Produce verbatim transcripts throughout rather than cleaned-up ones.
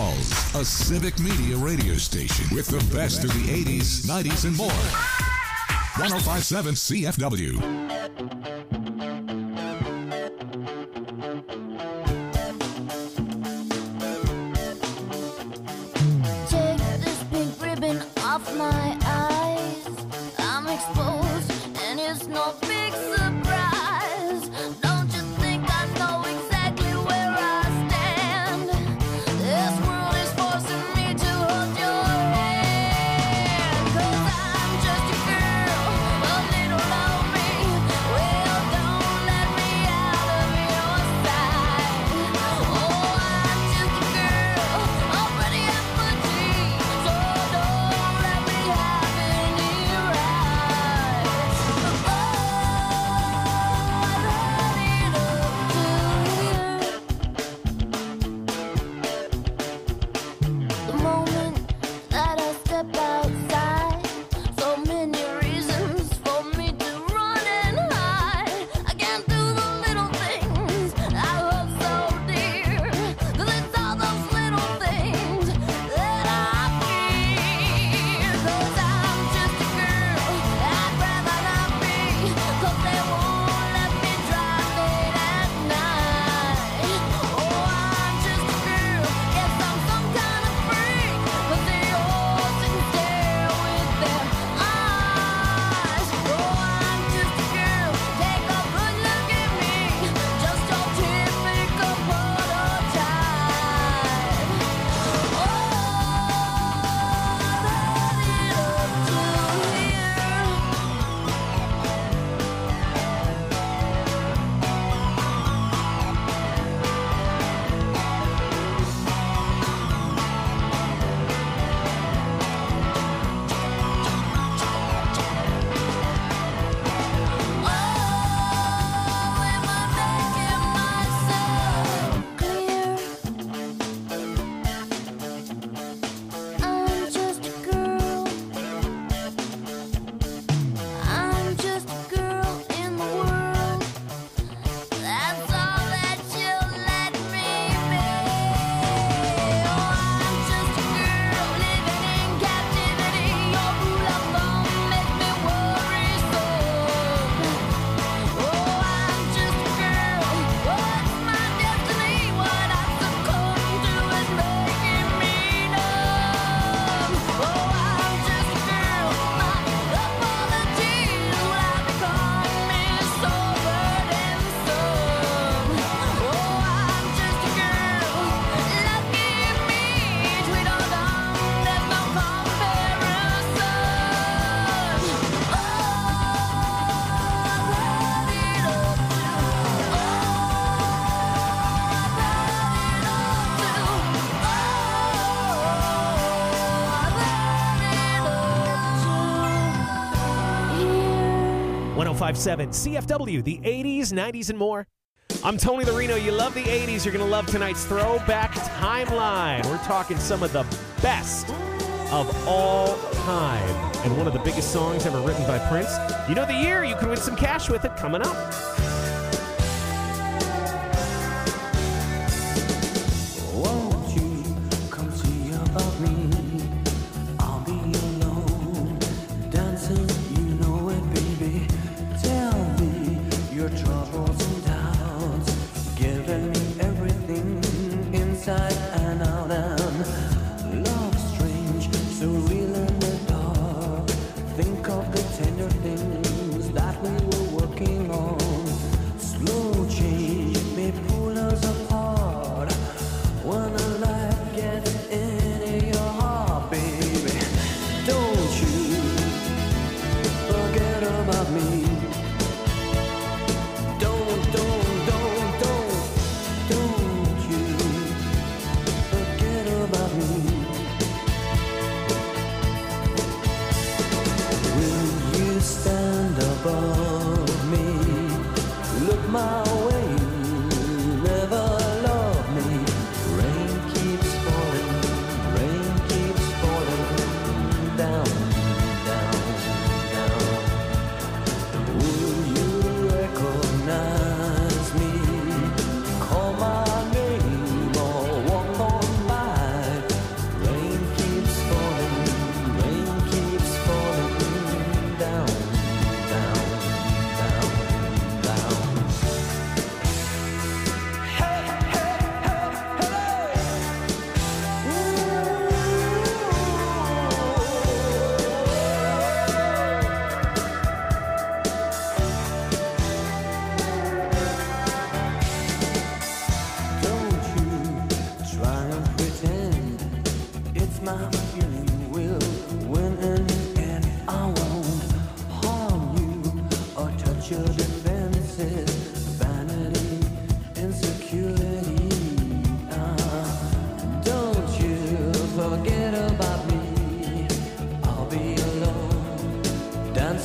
Falls, a civic media radio station with the best of the eighties, nineties, and more. one oh five point seven C F W. Take this pink ribbon off my eyes. I'm exposed, and it's no big surprise. Don't you think I know exactly where I stand? This world is forcing me to hold your hand. 'Cause I'm just a girl, a little lonely. Well, don't let me out of your sight. Oh, I'm just a girl, already empty. So don't let me have any rights. Oh, I've had it up to here. The moment that I step outside, so many reasons for me to run and hide. I can't do the little things I hold so dear. 'Cause it's all those little things that I fear. 'Cause I'm just a girl, I'd rather not be. 'Cause they won't let me drive late at night. Oh, I'm just a girl, guess I'm some kind of freak. 'Cause they all sit and stare with their eyes. Oh, I'm just a girl, take a good look at me. Just your typical prototype. Oh, I've had it up to here. Oh, am I making myself clear? I'm just a girl. I'm just a girl in the world. That's all that you'll let me be. Oh, I'm just a girl living in captivity. Your rule of thumb makes me worrisome. Oh, I'm just a girl. What's my destiny? What I've succumbed to is making me numb. Oh, I'm just a girl. My apologies will have become me so burdensome. Oh, I'm just a girl. Lucky me, sweet or dumb, there's no comparison. Oh, I've had it up to. Oh, I've had it up to. Oh, I've had it up to here. one oh five point seven C F W, the eighties, nineties, and more. I'm Tony the Reno. You love the eighties. You're going to love tonight's Throwback Timeline. We're talking some of the best of all time. And one of the biggest songs ever written by Prince. You know the year. You can win some cash with it coming up. Won't you come see about me? I'll be alone, dancing, you know it, baby. Tell me your troubles and doubts, giving me everything inside and out. And love strange, so real in the dark. Think of the tender things that we were working on.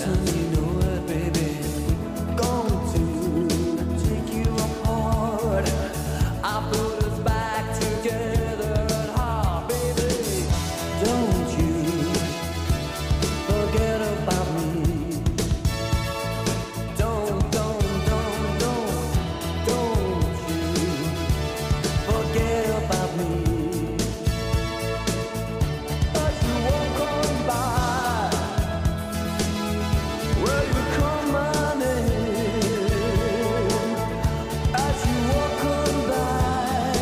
dancing, you know it, baby. Going to take you apart. I put us back together at heart, baby. Don't you forget about me. Don't, don't, don't, don't, don't you forget about me. As you walk on by, will you call my name? As you walk on by,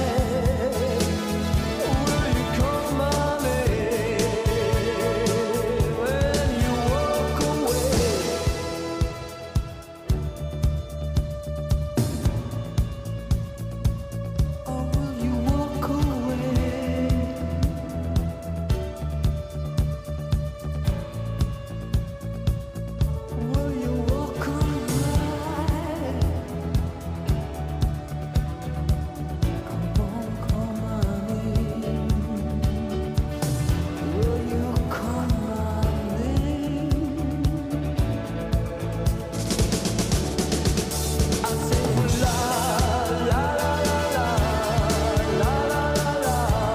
will you call my name? When you walk away, or will you walk away? Will you walk away? Come on, call my name. Will you call my name? I say la la la la la la la la la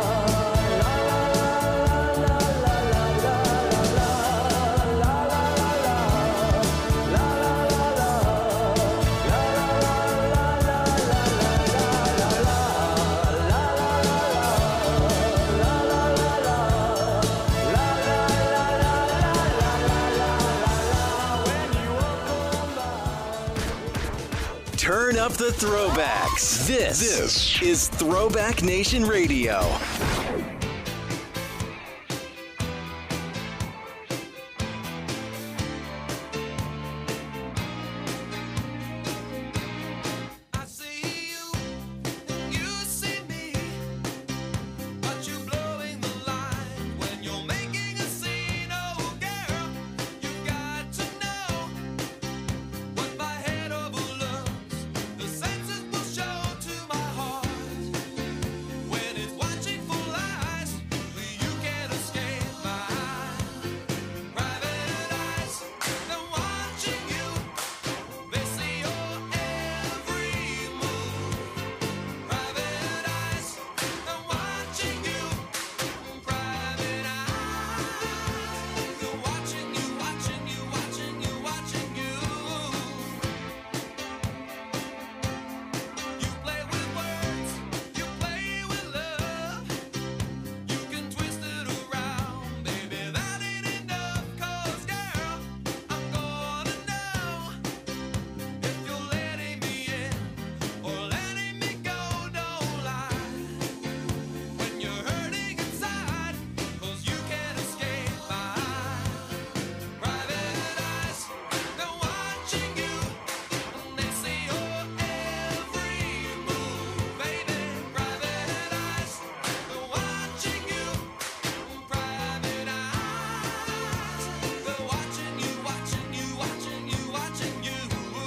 Turn up the throwbacks. This, this is Throwback Nation Radio. I see you, you see me, but you blowing the line when you're making a scene. Oh girl, you got to know what my head overlooks. The senses will show to my heart when it's watching full eyes. You can't escape my private eyes. They're watching you. They see your every move. Private eyes, they're watching you. Private eyes, they're watching you, watching you, watching you, watching you. You play with words, you play with love. You can twist it around, baby, that ain't enough. 'Cause girl, I'm gonna know if you're letting me in or letting me go. Don't lie when you're hurting inside, 'cause you can't escape my private eyes. They're watching you, and they see your every move, baby. Private eyes, they're watching you. Private eyes, they're watching you, watching you, watching you, watching you.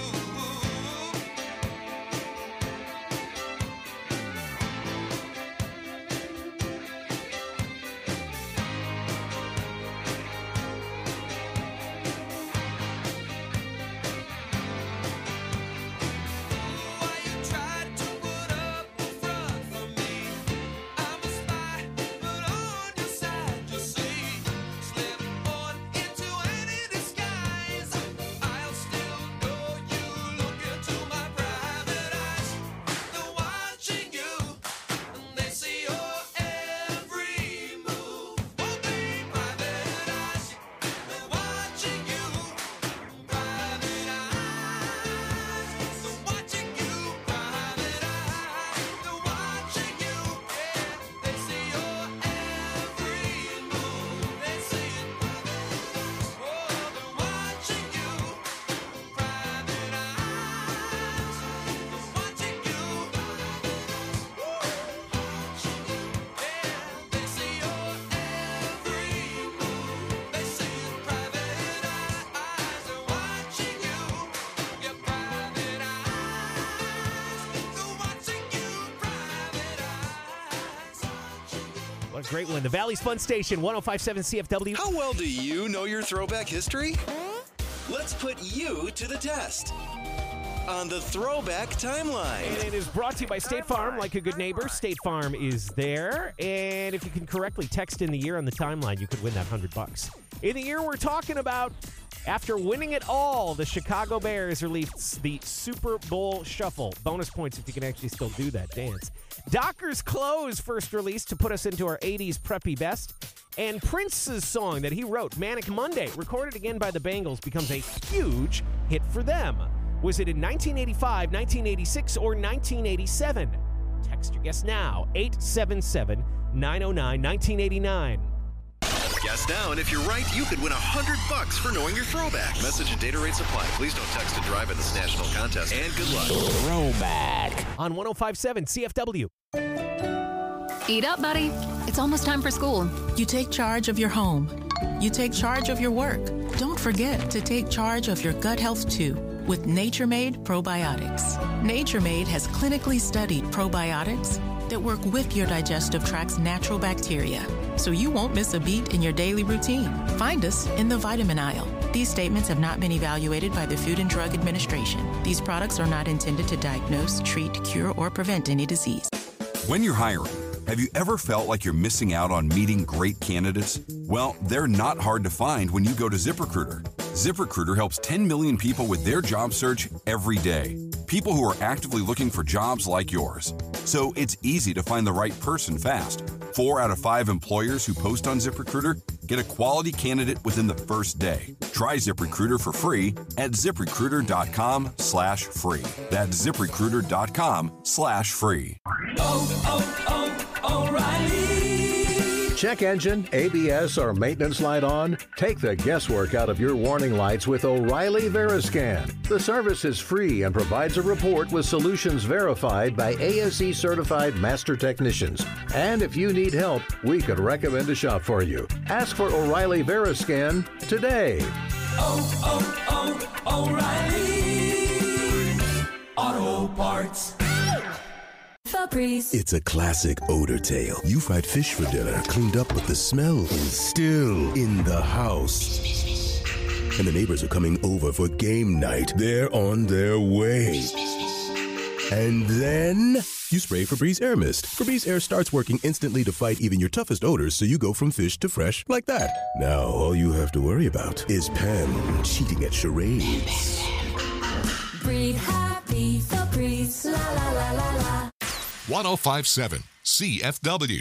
Why you tried to put up a front for me? I'm a spy, but on your side, you see. Slip on into any disguise, I'll still know you. Look into my private eyes. They're watching you, and they see your every move. Oh, babe, private eyes. They're watching you. Private eyes. They're watching you. Private eyes. They're watching you. Yeah, they see your every move. They see it. Oh, they're watching you. Private eyes. They're watching you. Yeah, they see your every move. They see it. Private eyes. They're watching you. Your private eyes. They're watching you. Private eyes. What a great one. The Valley's Fun Station, one oh five point seven C F W. How well do you know your throwback history? Let's put you to the test on the Throwback Timeline. And it is brought to you by State Farm. Like a good neighbor, State Farm is there. And if you can correctly text in the year on the timeline, you could win that one hundred bucks. In the year we're talking about, after winning it all, the Chicago Bears released the Super Bowl Shuffle. Bonus points if you can actually still do that dance. Docker's Clothes first released to put us into our eighties preppy best. And Prince's song that he wrote, Manic Monday, recorded again by the Bangles, becomes a huge hit for them. Was it in nineteen eighty-five, nineteen eighty-six, or nineteen eighty-seven? Text your guess now, eight seven seven, nine oh nine, nineteen eighty-nine. Guess now, and if you're right, you could win one hundred bucks for knowing your throwback. Message and data rates apply. Please don't text to drive in this national contest. And good luck. Throwback on one oh five point seven C F W. Eat up, buddy. It's almost time for school. You take charge of your home. You take charge of your work. Don't forget to take charge of your gut health, too, with Nature Made Probiotics. Nature Made has clinically studied probiotics that work with your digestive tract's natural bacteria, so you won't miss a beat in your daily routine. Find us in the vitamin aisle. These statements have not been evaluated by the Food and Drug Administration. These products are not intended to diagnose, treat, cure, or prevent any disease. When you're hiring, have you ever felt like you're missing out on meeting great candidates? Well, they're not hard to find when you go to ZipRecruiter. ZipRecruiter helps ten million people with their job search every day. People who are actively looking for jobs like yours. So it's easy to find the right person fast. Four out of five employers who post on ZipRecruiter get a quality candidate within the first day. Try ZipRecruiter for free at ZipRecruiter.com slash free. That's ZipRecruiter.com slash free. Check engine, A B S, or maintenance light on? Take the guesswork out of your warning lights with O'Reilly Veriscan. The service is free and provides a report with solutions verified by A S E certified master technicians. And if you need help, we could recommend a shop for you. Ask for O'Reilly Veriscan today. Oh, oh, oh, O'Reilly Auto Parts. It's a classic odor tale. You fried fish for dinner, cleaned up, but the smell is still in the house. And the neighbors are coming over for game night. They're on their way. And then you spray Febreze Air Mist. Febreze Air starts working instantly to fight even your toughest odors, so you go from fish to fresh like that. Now all you have to worry about is Pam cheating at charades. Breathe happy, Febreze, la la la la la. one oh five point seven C F W.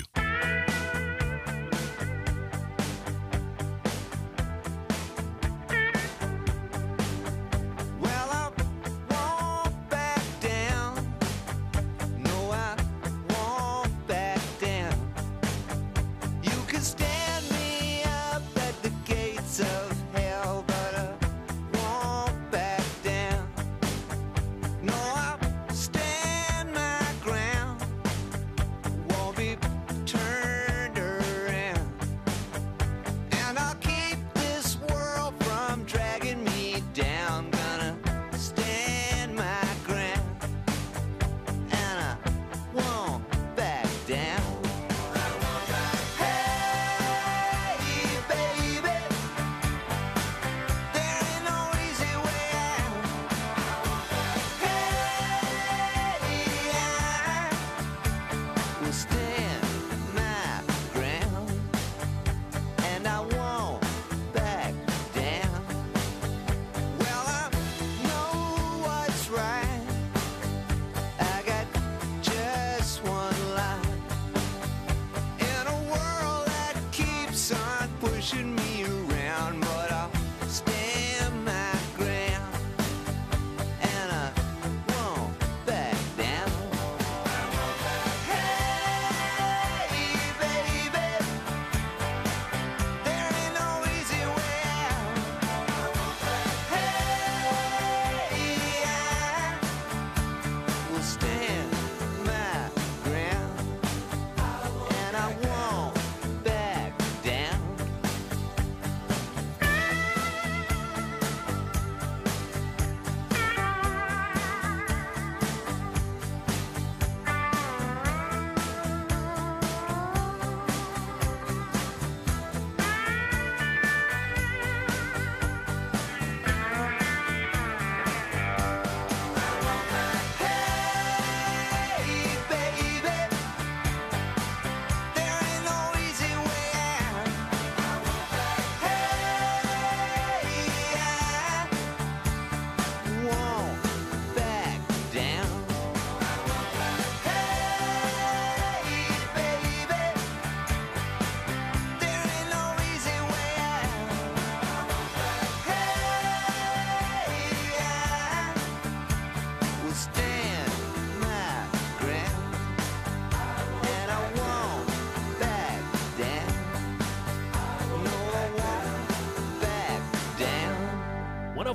Well, I won't back down. No, I won't back down. You can stand me up at the gates of hell, but I won't back down. No, I'll stand my ground. Won't be turned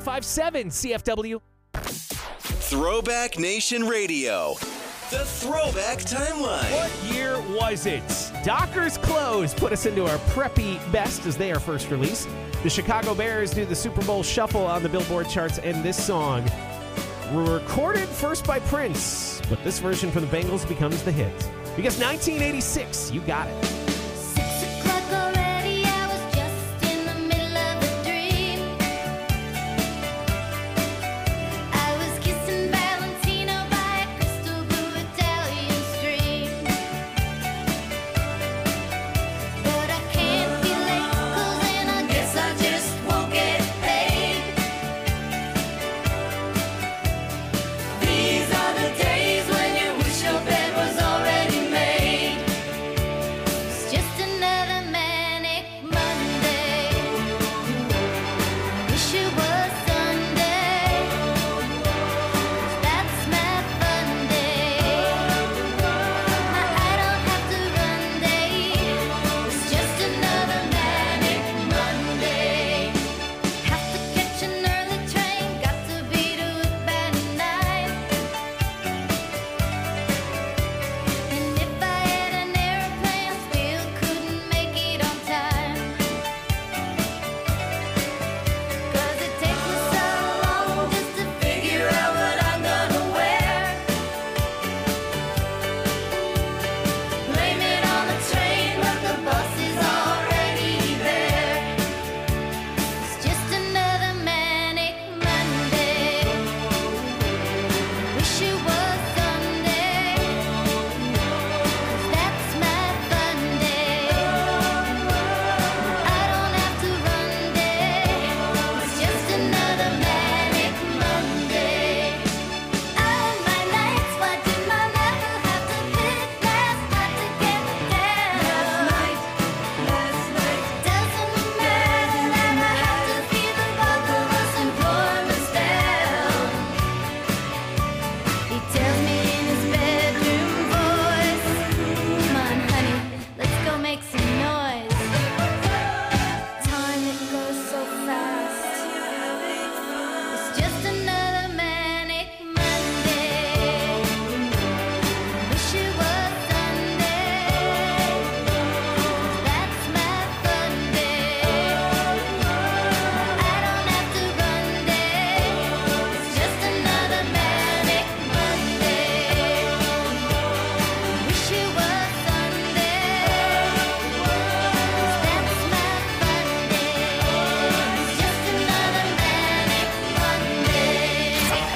five point seven C F W. Throwback Nation Radio. The Throwback Timeline. What year was it? Dockers Clothes put us into our preppy best as they are first released. The Chicago Bears do the Super Bowl shuffle on the Billboard charts, and this song were recorded first by Prince, but this version from the Bengals becomes the hit. Because nineteen eighty-six, you got it. Six o'clock already, I was just in the middle of a dream. I was kissing Valentino by a crystal blue Italian stream. But I can't be late, 'cause then I guess I just won't get paid. These are the days when you wish your bed was already made. It's just another manic Monday. Wish it was Sunday. That's my fun day. My I don't have to run day. It's just another manic Monday. Have to catch an early train. Got to be to it by nine. And if I had an airplane, still couldn't make it on time. 'Cause it takes me so long just to figure out what I'm gonna wear. Blame it on the train, but the bus is already there. It's just another manic Monday. Wish it was Sunday. 'Cause that's my fun day. I don't have to run day. It's just another manic Monday. All my nights, why did my lover have to pick last night to get me down? Last night, last night. Doesn't matter that I have to feed the both of us and pour us down. He tells me in his bedroom voice, come on, honey, let's go make some noise. Time, it goes so fast. It's just another manic Monday. Wish it was Sunday. That's my fun day. I don't have to run day. It's just another manic Monday. Wish it was Sunday. That's my fun day. It's just another manic Monday.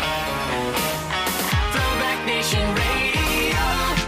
Throwback Nation Radio.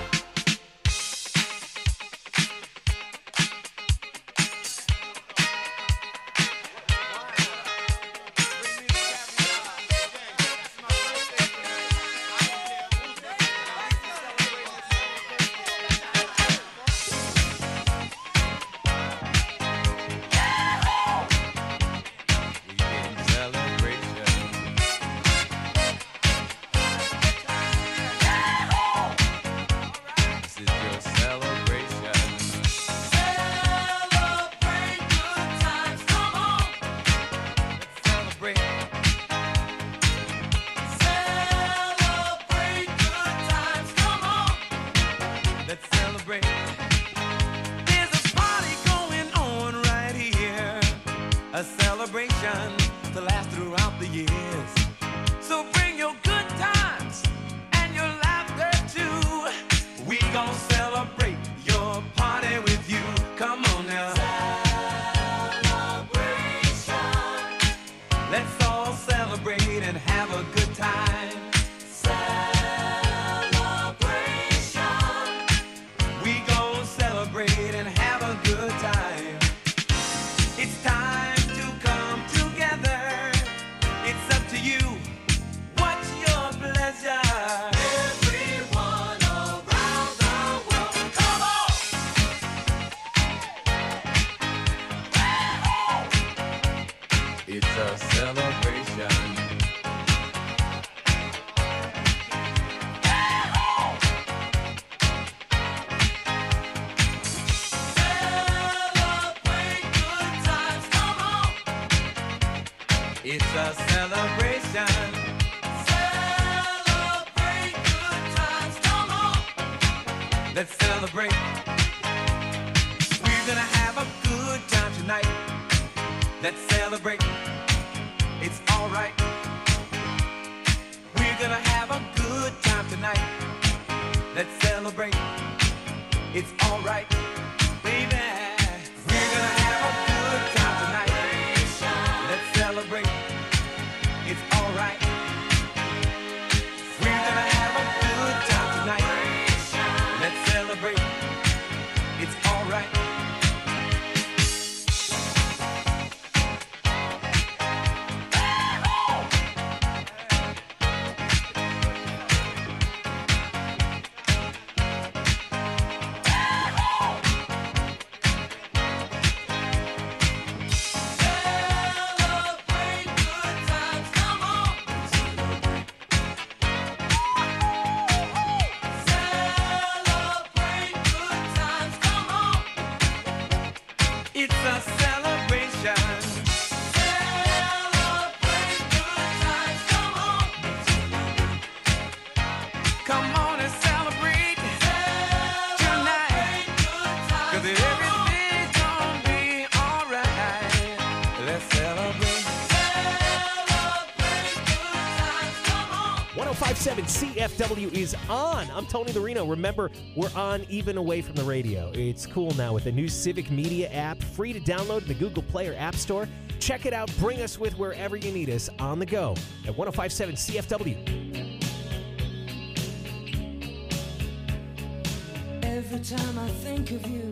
A celebration to last throughout the years. So bring your good times and your laughter too. We gon' celebrate your party with you. Come on now. Celebration. Let's all celebrate and have a good time. Celebration. We gon' celebrate and have a good time. It's time to come together. It's up to you. What's your pleasure? Everyone around the world, come on! It's a celebration. Celebrate good times, come on! It's a celebration. Celebrate good times. Come on. Let's celebrate. We're gonna have a good time tonight. Let's celebrate. It's alright. We're gonna have a good time tonight. Let's celebrate. It's alright. Baby. We're gonna have a good time tonight. Let's celebrate. It's alright. We're gonna have a good time tonight. Let's celebrate. It's alright. It's a celebration. Celebrate good times. Come on. Come on and celebrate tonight. Cause everything's gonna be alright. Let's celebrate. one oh five point seven C F W is on. I'm Tony the Reno. Remember, we're on even away from the radio. It's cool now with the new Civic Media app, free to download in the Google Play or App Store. Check it out. Bring us with wherever you need us on the go at one oh five point seven C F W. Every time I think of you,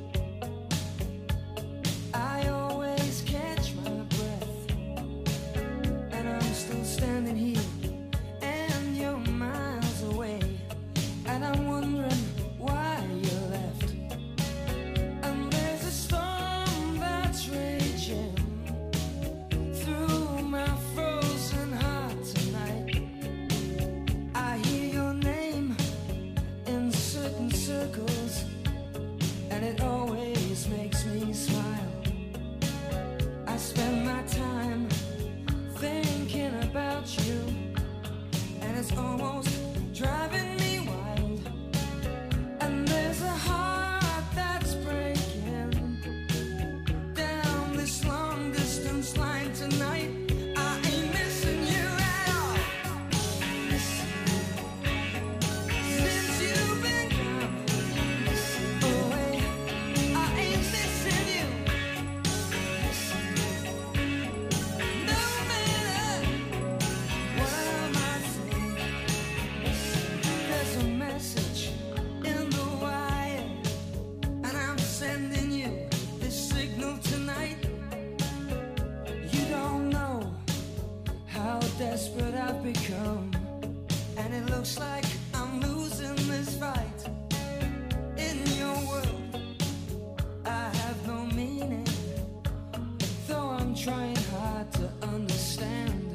I always catch my breath. And I'm still standing here, and you're miles away. And I'm wondering why you left. And there's a storm that's raging through my frozen heart tonight. I hear your name in certain circles, and it always makes me smile. I spend my time thinking about you, and it's almost driving me wild. And there's a heart that's breaking down this long distance line tonight. I ain't missing you at all. Missing you. Since you've been gone away, I ain't missing you. Missing you. No matter what I might say, there's a message in the wire, and I'm sending you this signal tonight. You don't know how desperate I've become, and it looks like I'm losing this fight. In your world, I have no meaning, though I'm trying hard to understand.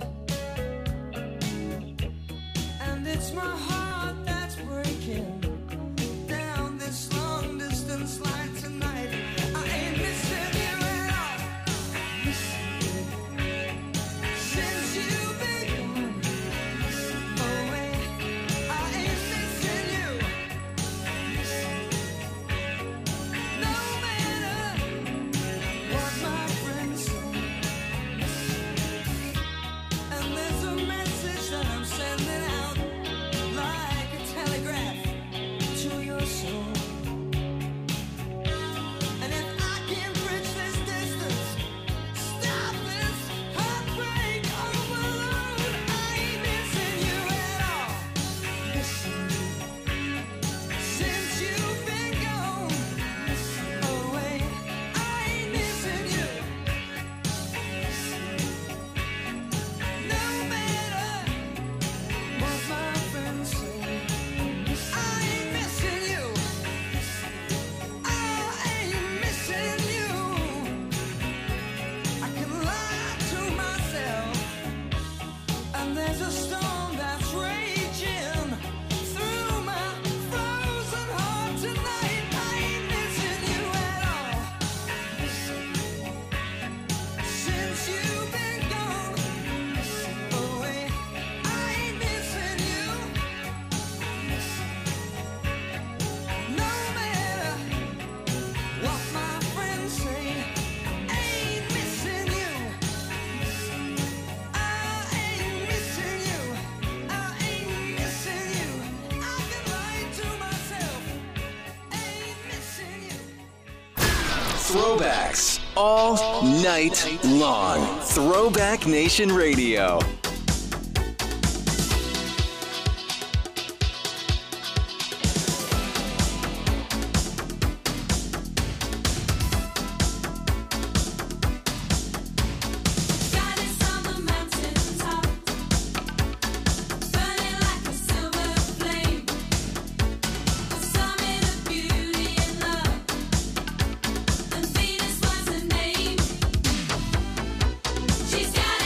And it's my heart that's breaking down this long distance line tonight. I ain't missing you at all. Missing you. Since you've been gone away, I ain't missing you. Missing you. No matter what my friends say, Throwbacks all night long. Throwback Nation Radio. She's got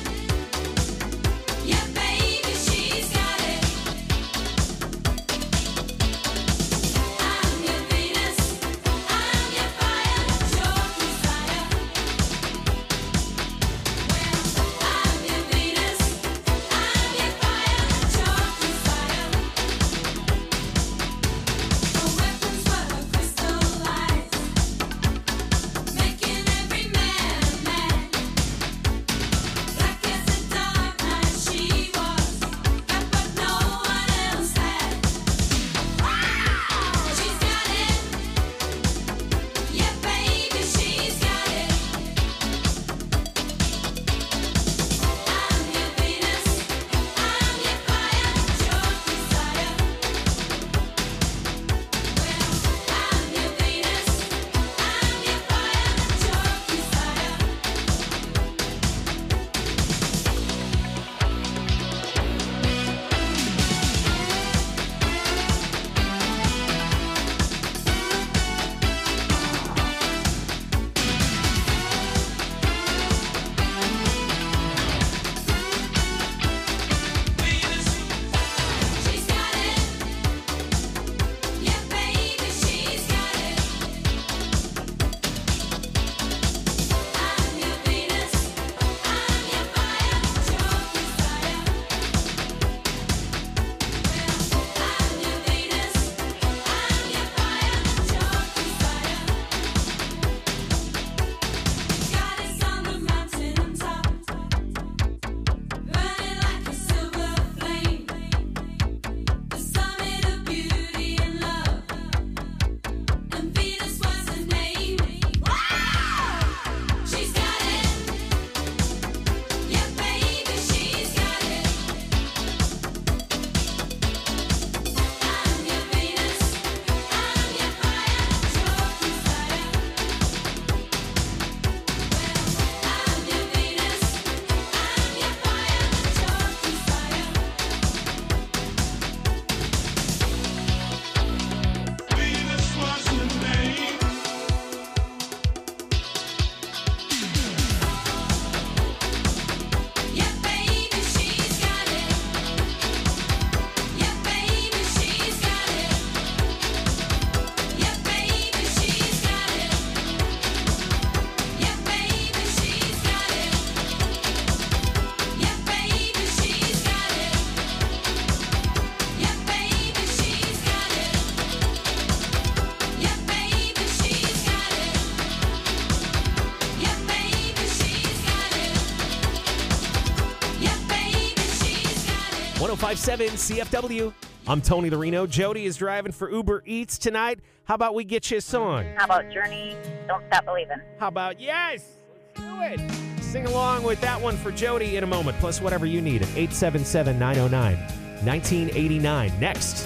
one oh five point seven C F W. I'm Tony the Reno. Jody is driving for Uber Eats tonight. How about we get you a song? How about Journey, Don't Stop Believing? How about yes? Let's do it. Sing along with that one for Jody in a moment, plus whatever you need at eight seven seven, nine oh nine, nineteen eighty-nine. Next.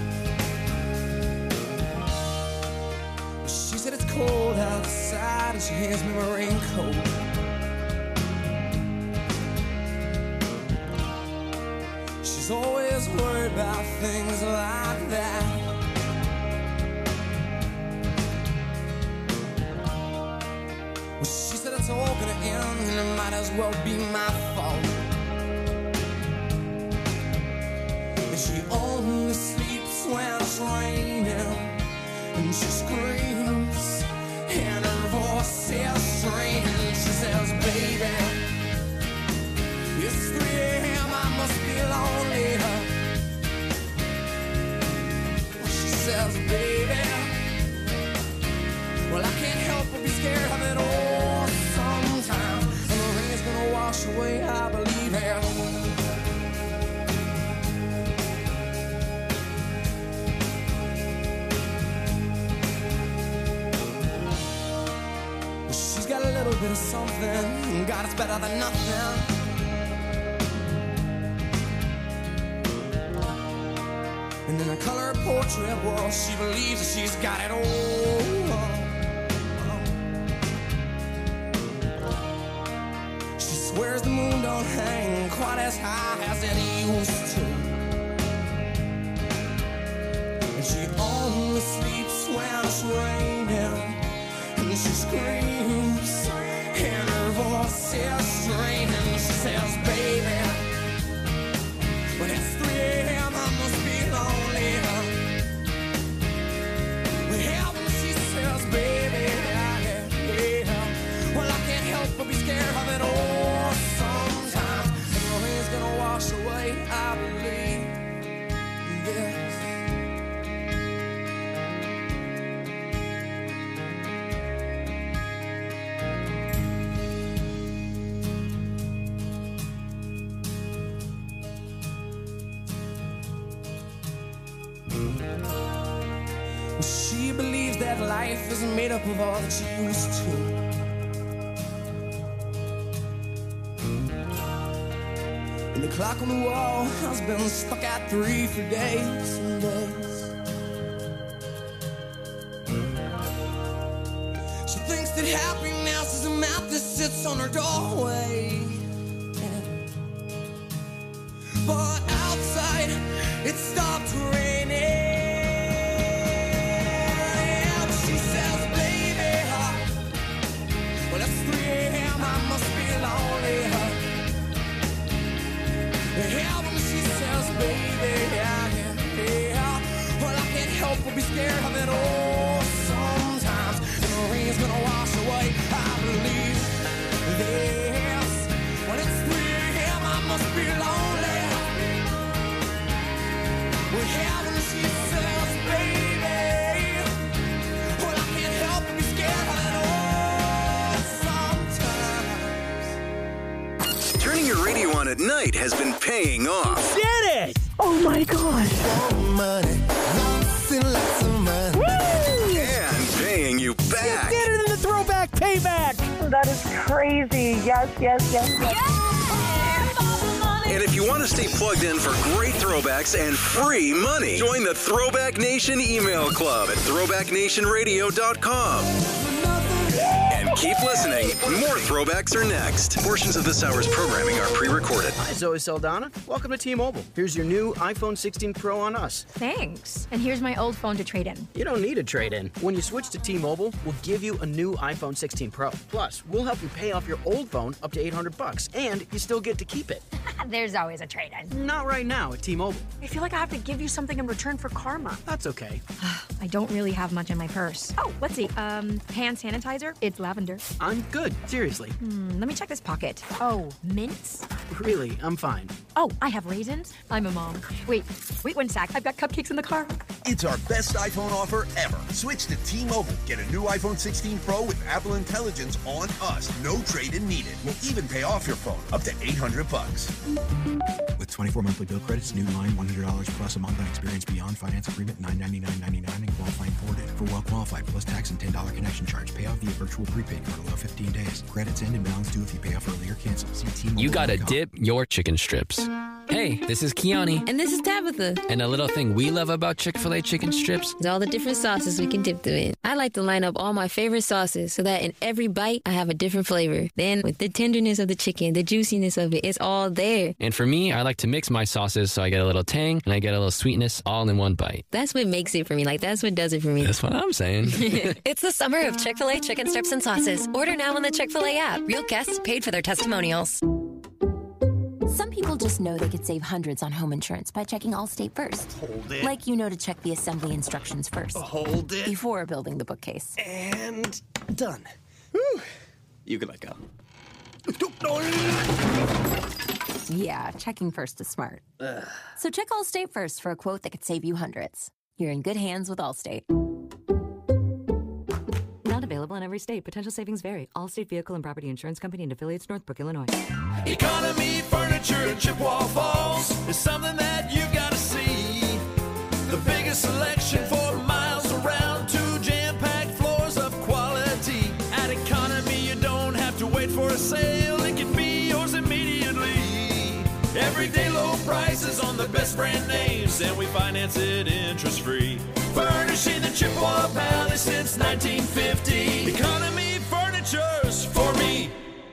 She said it's cold outside and she hands me my raincoat. She's always worried about things like that. Well, she said it's all gonna end and it might as well be my fault. And she only sleeps when it's raining, and she screams and her voice is strange. She says, baby, it's three a.m. I must be lonely. She says, baby, well, I can't help but be scared of it all sometimes. And the rain's gonna wash away, I believe it. bit of something. God, it's better than nothing. And in a color portrait, well, she believes that she's got it all. She swears the moon don't hang quite as high as it used to. And she only sleeps when it's raining. And she screams, and her voice is straining. She says, baby, when it's three a.m. I must be lonely. Well, when she says, baby, yeah, yeah, well, I can't help but be scared of it all sometimes. And the rain's gonna wash away, I believe this. She believes that life isn't made up of all that she used to. And the clock on the wall has been stuck at three for days and days. She thinks that happiness is a map that sits on her doorway. But outside, it stopped raining. Yeah, when she says, baby, yeah, yeah, yeah. Well, I can't help but be scared of it all sometimes. And the rain's gonna wash away, I believe this. When it's three a.m. I must be lonely. Well, yeah, when she says, baby, well, I can't help but be scared of it all sometimes. Turning your radio on at night has been paying off. Did it! Oh my god. Money, lots and lots of money. Woo! And paying you back. You did it in the throwback payback. That is crazy. Yes, yes, yes, yes. And if you want to stay plugged in for great throwbacks and free money, join the Throwback Nation email club at throwback nation radio dot com. And keep listening. More throwbacks are next. Portions of this hour's programming are pre-recorded. Hi, Zoe Saldana. Welcome to T-Mobile. Here's your new iPhone sixteen Pro on us. Thanks. And here's my old phone to trade in. You don't need a trade-in. When you switch to T-Mobile, we'll give you a new iPhone sixteen Pro. Plus, we'll help you pay off your old phone up to eight hundred bucks, and you still get to keep it. There's always a trade-in. Not right now at T-Mobile. I feel like I have to give you something in return for karma. That's okay. I don't really have much in my purse. Oh, let's see. Um, hand sanitizer. It's lavender. I'm good. Seriously. Hmm, let me check this pocket. Oh, mints? Really, I'm fine. Oh, I have raisins. I'm a mom. Wait, wait one sec. I've got cupcakes in the car. It's our best iPhone offer ever. Switch to T-Mobile. Get a new iPhone sixteen Pro with Apple Intelligence on us. No trade-in needed. We'll even pay off your phone up to eight hundred bucks. With twenty-four monthly bill credits, new line one hundred dollars plus a month on experience beyond finance agreement nine ninety-nine ninety-nine and qualifying forwarded. For well qualified plus tax and ten dollars connection charge. Pay off via virtual prepaid card. Allow fifteen days. Credits end and balance due if you pay off early or cancel. See T-Mobile. You gotta dip your chicken strips. Hey, this is Kiani. And this is Tabitha. And a little thing we love about Chick-fil-A chicken strips is all the different sauces we can dip them in. I like to line up all my favorite sauces so that in every bite I have a different flavor. Then with the tenderness of the chicken, the juiciness of it, it's all there. And for me, I like to mix my sauces so I get a little tang and I get a little sweetness all in one bite. That's what makes it for me. Like, that's what does it for me. That's what I'm saying. It's the summer of Chick-fil-A chicken strips and sauces. Order now on the Chick-fil-A app. Real guests paid for their testimonials. Some people just know they could save hundreds on home insurance by checking Allstate first. Hold it. Like you know to check the assembly instructions first. Hold it. Before building the bookcase. And done. Whew. You can let go. Yeah, checking first is smart. Ugh. So check Allstate first for a quote that could save you hundreds. You're in good hands with Allstate. Not available in every state. Potential savings vary. Allstate Vehicle and Property Insurance Company and affiliates, Northbrook, Illinois. Economy Furniture in Chippewa Falls is something that you've got to see. The biggest selection for miles around, two jam-packed floors of quality. At Economy, you don't have to immediately. Everyday low prices on the best brand names, and we finance it interest free. Furnishing the Chippewa Valley since nineteen fifty. Economy Furniture's for me.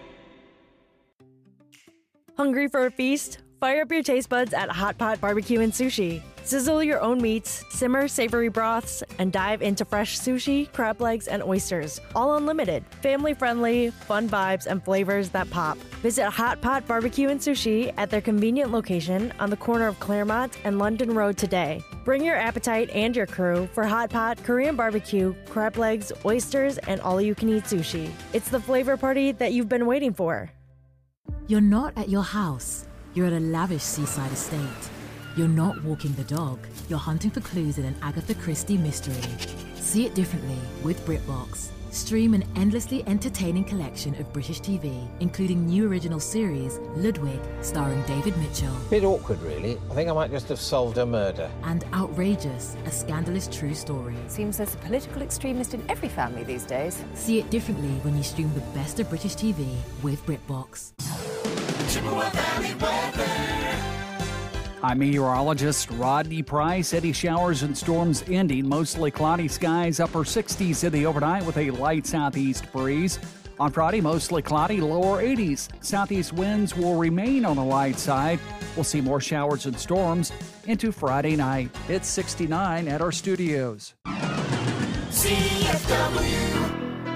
Hungry for a feast? Fire up your taste buds at Hot Pot Barbecue and Sushi. Sizzle your own meats, simmer savory broths, and dive into fresh sushi, crab legs, and oysters. All unlimited. Family friendly, fun vibes, and flavors that pop. Visit Hot Pot Barbecue and Sushi at their convenient location on the corner of Claremont and London Road today. Bring your appetite and your crew for Hot Pot, Korean barbecue, crab legs, oysters, and all-you-can-eat sushi. It's the flavor party that you've been waiting for. You're not at your house. You're at a lavish seaside estate. You're not walking the dog. You're hunting for clues in an Agatha Christie mystery. See it differently with BritBox. Stream an endlessly entertaining collection of British T V, including new original series Ludwig, starring David Mitchell, Bit awkward, really. I think I might just have solved a murder. and Outrageous, a scandalous true story. Seems there's a political extremist in every family these days. See it differently when you stream the best of British T V with BritBox. Chippewa Valley weather. I'm meteorologist Rodney Price. Heavy showers and storms ending. Mostly cloudy skies, upper sixties in the overnight with a light southeast breeze. On Friday, mostly cloudy, lower eighties. Southeast winds will remain on the light side. We'll see more showers and storms into Friday night. It's sixty-nine at our studios. C F W.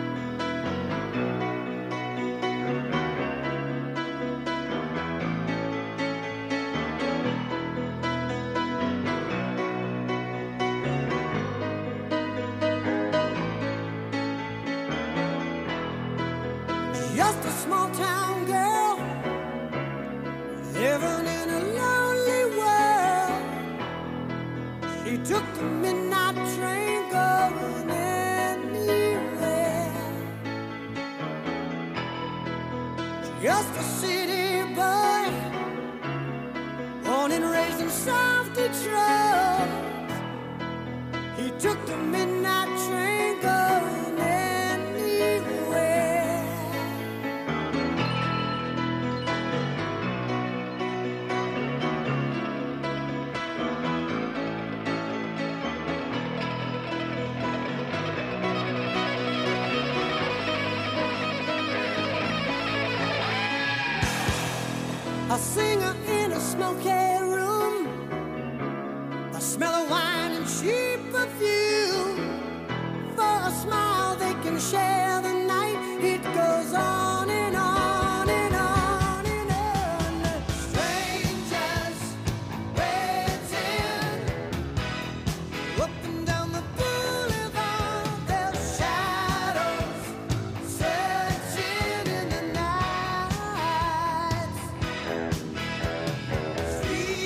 Just a small town girl living in a lonely world. She took the midnight train going anywhere. Just a city boy, born and raised in South Detroit. He took the midnight train going anywhere. A singer in a smoky room, a smell of wine and cheap perfume. For a smile they can share the night. It goes on and on and on and on. Strangers waiting up and down the boulevard. Their shadows searching in the night. Street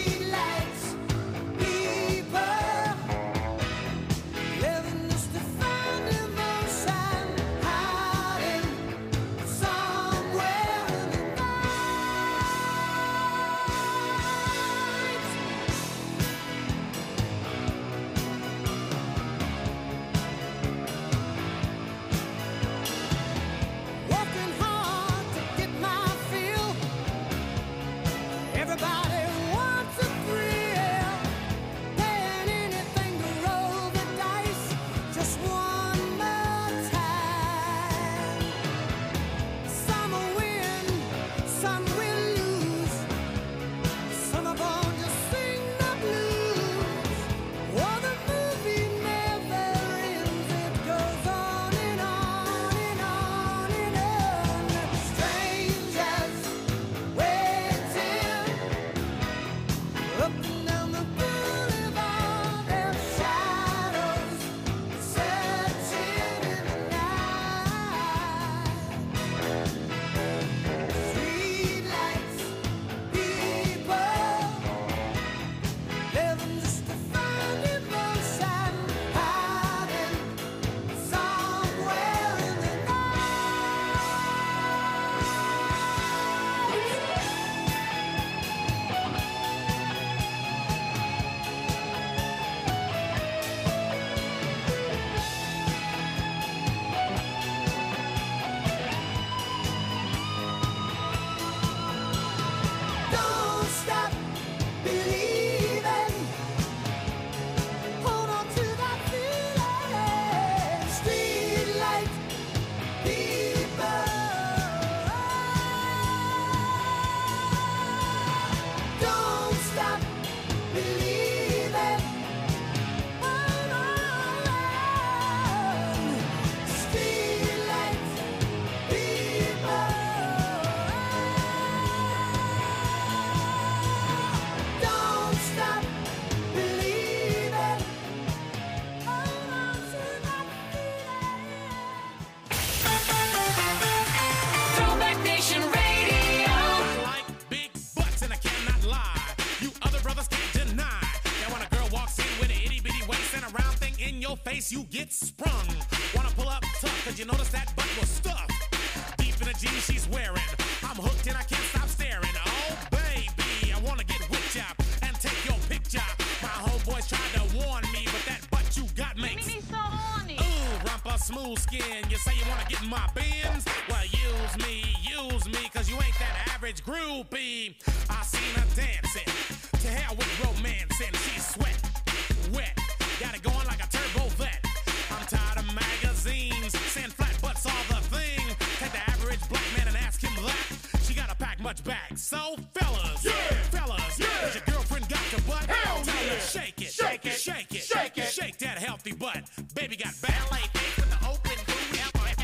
face, you get sprung. Wanna pull up tough, cause you notice that butt was stuffed. Deep in the jeans she's wearing. I'm hooked and I can't stop staring. Oh, baby, I wanna get with ya and take your picture. My homeboys tried to warn me, but that butt you got makes me so horny. Ooh, rumpa smooth skin. You say you wanna get in my bins? Well, use me, use me, cause you ain't that average groupie. I seen her dancing. To hell with romancing. She's sweat, wet. Got it going like a turbo vet. I'm tired of magazines saying flat butts all the thing. Take the average black man and ask him that. She gotta pack much back. So fellas, yeah, fellas, yeah. Has your girlfriend got your butt? Hell Tell yeah. her shake it, shake it, shake it, shake it, shake that healthy butt. Baby got back. With the open booty.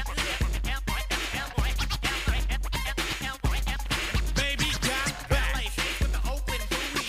Baby got back. With the open booty.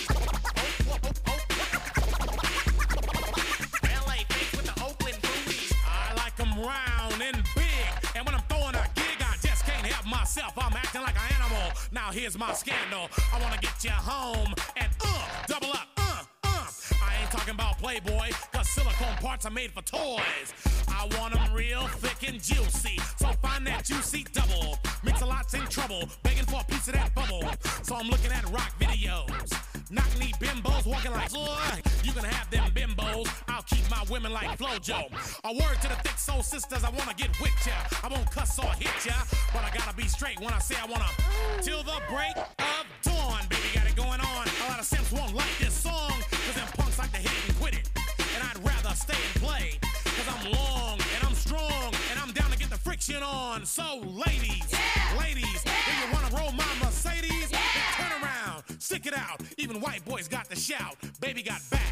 L A face with the open booty. I like them round and big. And when I'm throwing a gig, I just can't help myself. I'm acting like an animal. Now here's my scandal. I wanna get you home and uh, double up, uh, uh. I ain't talking about Playboy, cause silicone parts are made for toys. I want them real thick and juicy, so find that juicy double. Mix-a-lot's in trouble, begging for a piece of that bubble. So I'm looking at rock videos. Knock-knee bimbos walking like, ugh. You can have them bimbos, I'll keep my women like Flojo. A word to the thick soul sisters, I wanna get with ya. I won't cuss or hit ya, but I gotta be straight when I say I wanna. Till the break of dawn, baby, got it going on. A lot of simps won't like this song, cause them punks like to hit it and quit it. And I'd rather stay and play, cause I'm long and I'm strong and I'm down to get the friction on. So ladies, yeah. ladies, yeah. if you wanna roll my Mercedes, yeah. then turn around, stick it out. Even white boys got the shout. Baby got back.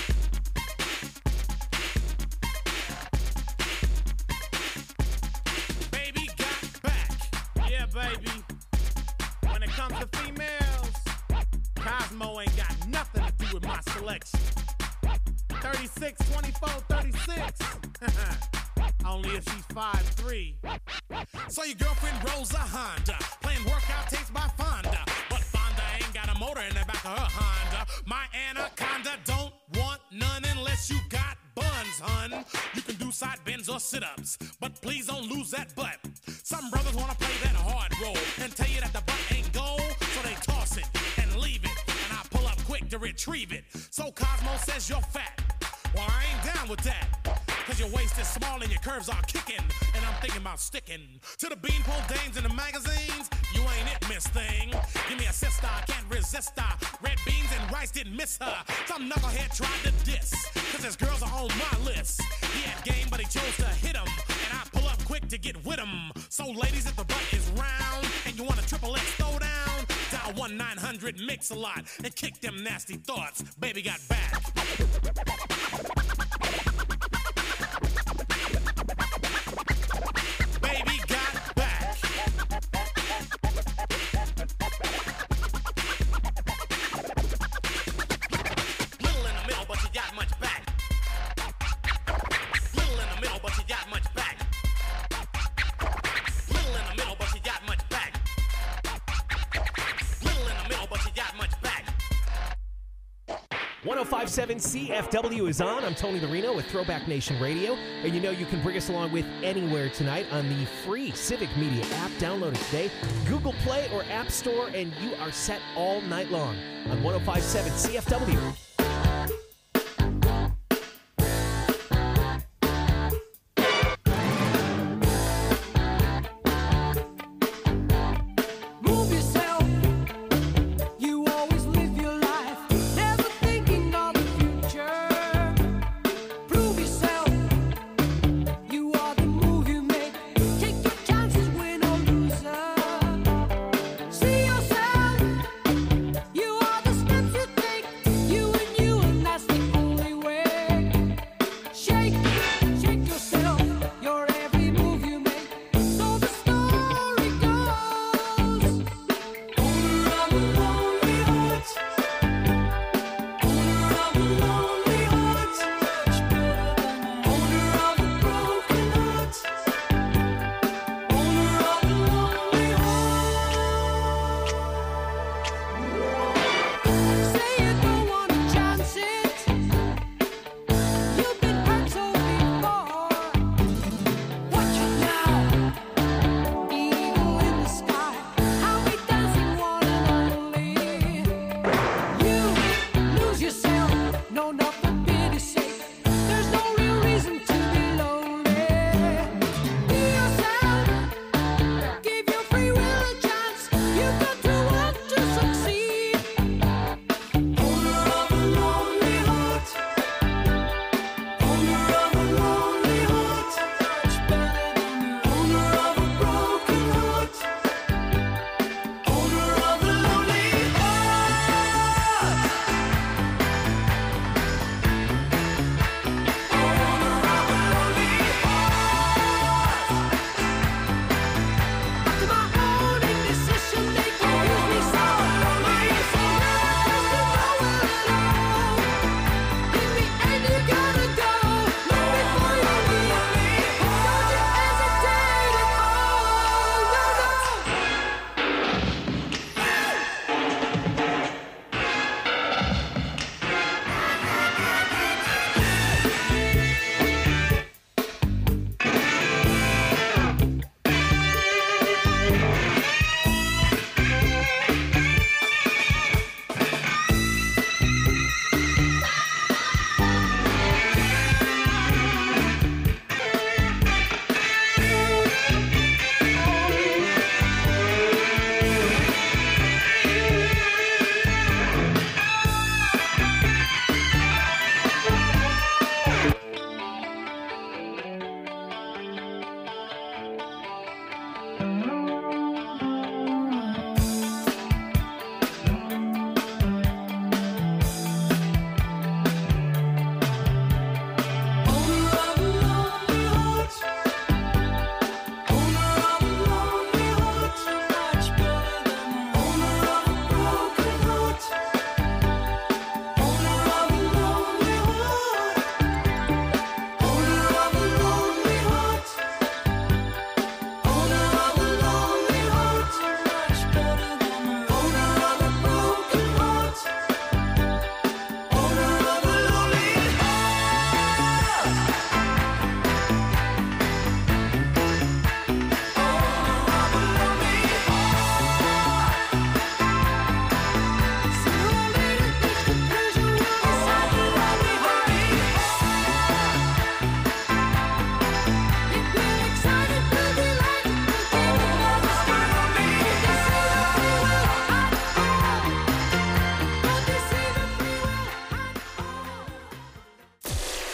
Baby got back. Yeah, baby. When it comes to females, Cosmo ain't got nothing to do with my selection. thirty-six, twenty-four, thirty-six. Only if she's five three. So your girlfriend rolls a Honda, playing workout tapes by Fonda. But Fonda ain't got a motor in the back of her Honda. My Anaconda don't want none unless you got buns, hun. You can do side bends or sit-ups, but please don't lose that butt. Some brothers wanna play that hard role and tell you that the butt ain't gold, so they toss it and leave it, and I pull up quick to retrieve it. So Cosmo says you're fat. Well, I ain't down with that, cause your waist is small and your curves are kicking, and I'm thinking about sticking to the beanpole dames in the magazines. You ain't it, miss thing. Give me a sister, I can't resist her. Red beans and rice didn't miss her. Some knucklehead tried to diss, cause his girls are on my list. He had game, but he chose to hit him, and I pull up quick to get with him. So ladies, if the butt is round and you want a triple X throw down, dial one nine hundred mix a lot and kick them nasty thoughts. Baby got back. Baby got back. Little in the middle, but she got much back. Little in the middle, but she got much back. Little in the middle, but she got much back. Little in the middle, but she got much back. one oh five point seven C F W is on. I'm Tony the Reno with Throwback Nation Radio. And you know you can bring us along with anywhere tonight on the free Civic Media app. Download it today. Google Play or App Store, and you are set all night long on one oh five point seven C F W. You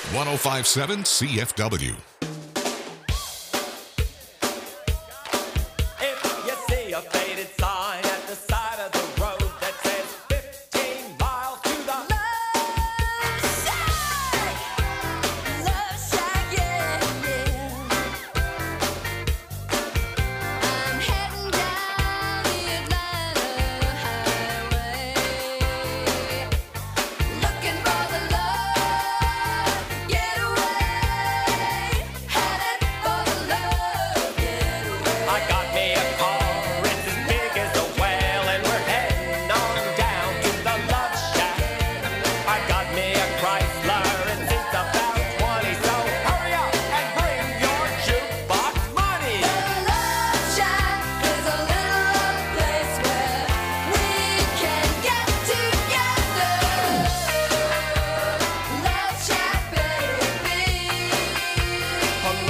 one oh five point seven C F W. If you see a faded sign at the side of the road that says fifteen miles to the Love Shack, Love Shack, yeah, yeah. I'm heading down the Atlanta highway, looking for the love getaway, headed for the love getaway. I got me a car, it's as big as a whale, and we're heading on down to the Love Shack. I got me a Chrysler, and it's about twenty, so hurry up and bring your jukebox money. The Love Shack is a little place where we can get together. Love Shack, baby. Love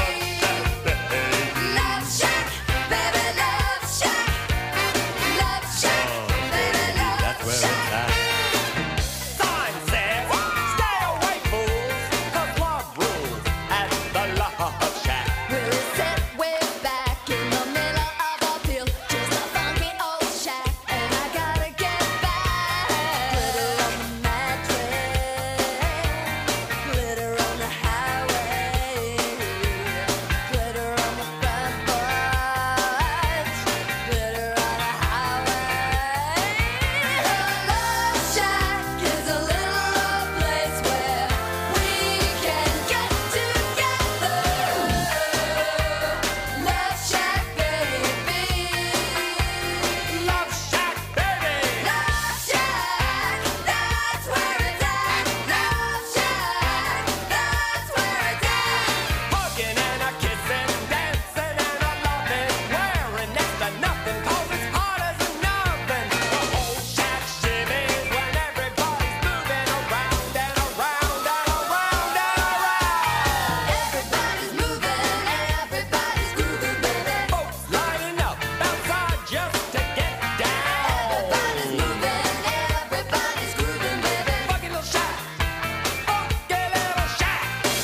Shack, baby, Love Shack. Love Shack, baby, Love Shack. Sign says, stay away, fools, 'cause love rules at the Love Shack. We'll sit way back in the middle of a field, just a funky old shack, and I gotta get back. Glitter on the mattress, glitter on the highway, glitter on the front porch, glitter on the highway. The Love Shack is a little place where we can get together. Love Shack, baby. Love Shack, baby. Love Shack, that's where it's at. Love Shack, that's where it's at. Hugging and a kissing, dancing and a loving, wearing next to nothing 'cause it's hot as an oven. The whole shack shimmies when everybody's moving around and around and around and around. Everybody's moving, everybody's grooving, baby. Folks lining up outside just to get down. Everybody's moving, everybody's grooving, baby. Funky little shack, funky little shack.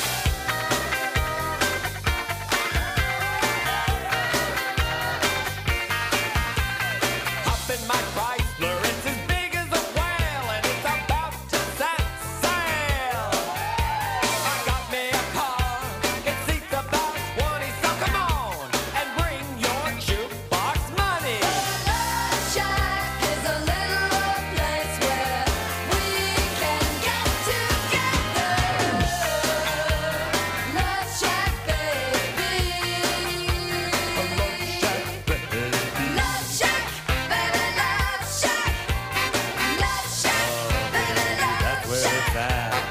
Hop in my Chrysler, it's as big as a whale, and it's about to set sail. I got me a car, it seats about twenty, so come on and bring your jukebox money. The Love Shack is a little place where we can get together. Love Shack, baby. Love Shack, baby. Love Shack, baby, Love Shack. Love Shack, baby, Love That's where it's at.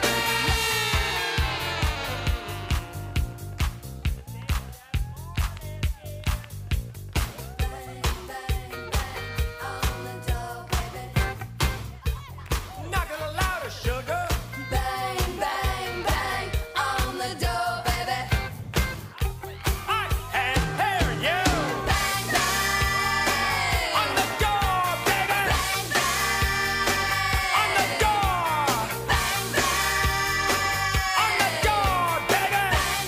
Knock it louder, sugar. Bang, bang, bang on the door, baby. I can hear you. Bang, bang on the door, baby. Bang, bang on the door. Bang, bang on the door, baby. Bang,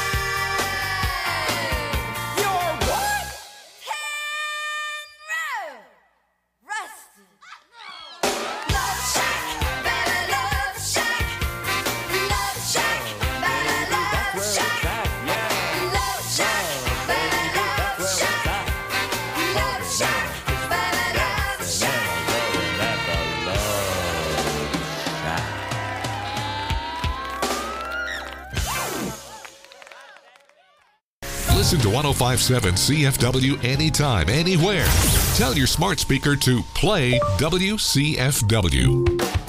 bang. You're what? Henry Rusty. Love Shack, baby, Love Shack. Love Shack, baby, Love Shack. Love Shack, baby, Love Shack. Love Shack, baby, Love Shack. Listen to one oh five point seven C F W anytime, anywhere. Tell your smart speaker to play W C F W.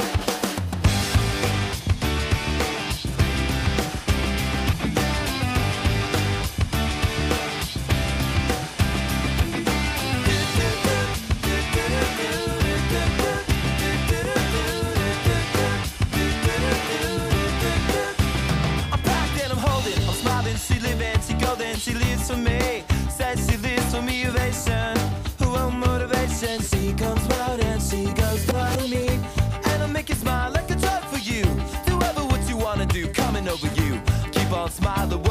I'm packed and I'm holding, I'm smiling, she living, she golden, she lives for me. Says she lives for me, ovation, her own motivation. She comes round and she goes by me. smile, the